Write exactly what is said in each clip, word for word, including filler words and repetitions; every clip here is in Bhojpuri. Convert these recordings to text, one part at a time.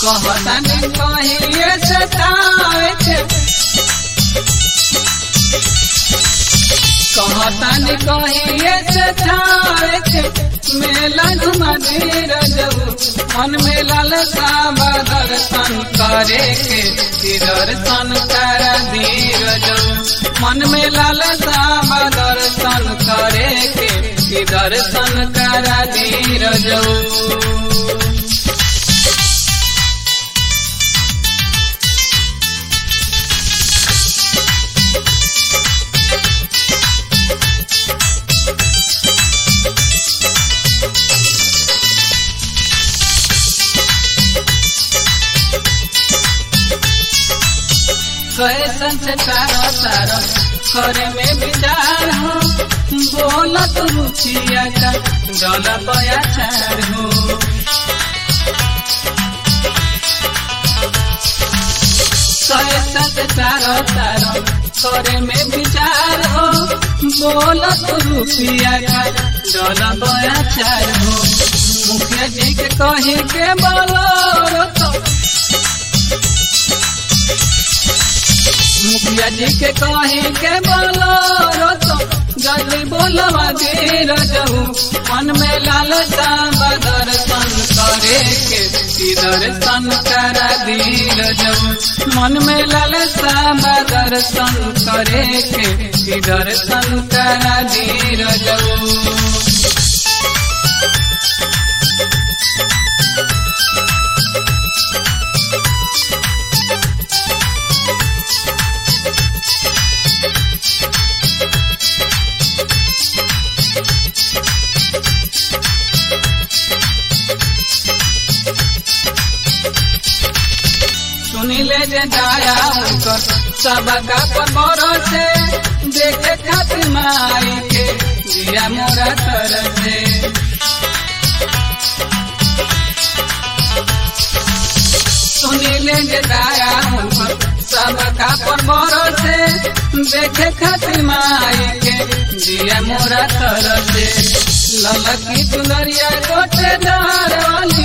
कहतानी कहिए से थावे के कहतानी कहिए से थावे के मेला घुमा दे रजऊ मन में लालसा दर्शन करे के दर्शन करा दे रजऊ मन में लालसा दर्शन करे के दर्शन करा दे रजऊ। कैसन से तारा तारा करे में विचार हो बोलत रुचिया का डोला बया चार हो कैसन से तारा तारा करे में विचार हो बोलत रुचिया का डोला बया चार हो मुखिया जी के कही के बोलो तो मुखिया जी के कही के बोलो तो जल्दी बोलवा दे रजऊ मन में लालसा दर्शन करे के दर्शन करा दे रजऊ मन में लालसा दर्शन करे के दर्शन करा दे रजऊ। सुनिले जे जाया उनकर सबका पर भरोसे देखे खातिर माई के दिया मोरा तरसे सुनिले जे जाया उनकर सबका पर भरोसे देखे खातिर माई के दिया मोरा तरसे ललकी चुनरिया गोटे दार वाली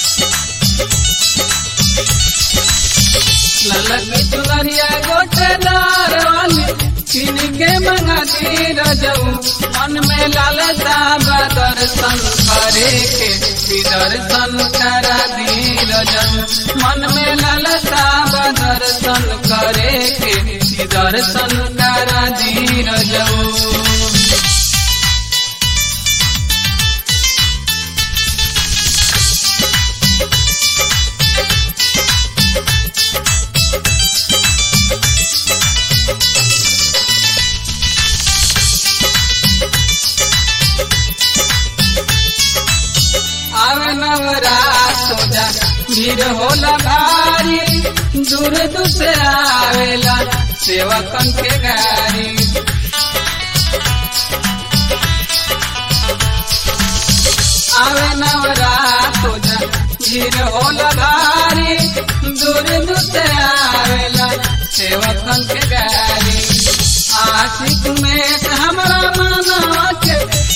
ललकी चुनरिया गोटेदार वाली किन के मंगा दी रजऊ मन में लालसा दर्शन करे के दर्शन करा दी रजऊ मन में लालसा दर्शन करे के दर्शन करा दी रजऊ। आवे नवरात सोजा भीड़ होला भारी दूर दूर से आवेला सेवकन के गाड़ी आवे नवरात सोजा भीड़ होला भारी दूर दूर से आवेला सेवकन के गाड़ी आशिक में हमरा मनवा के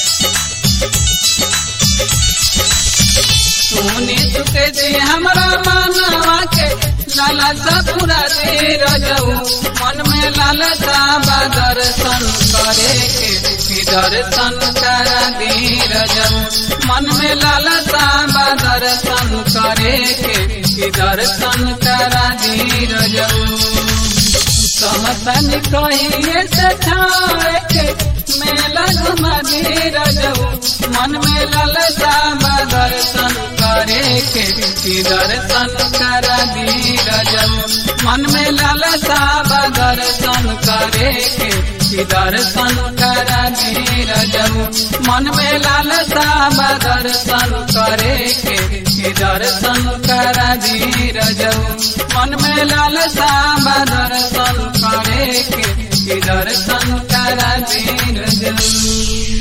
सुनी चुके जी हमरा मनवा के लालसा पूरा दे रजऊ मन में लालसा दर्शन करे के दर्शन करा दे रजऊ मन में लालसा दर्शन करे के दर्शन करा दे रजऊ। कहतन कहिए से ठावे के मेला घुमा दे रजऊ मन में लालसा दर्शन करे के दर्शन करा दी रजऊ मन में लालसा दर्शन करे के दर्शन करा दी रजऊ मन में लालसा दर्शन करे के दर्शन करा दी रजऊ मन में लालसा दर्शन करे के दर्शन करा दी रजऊ।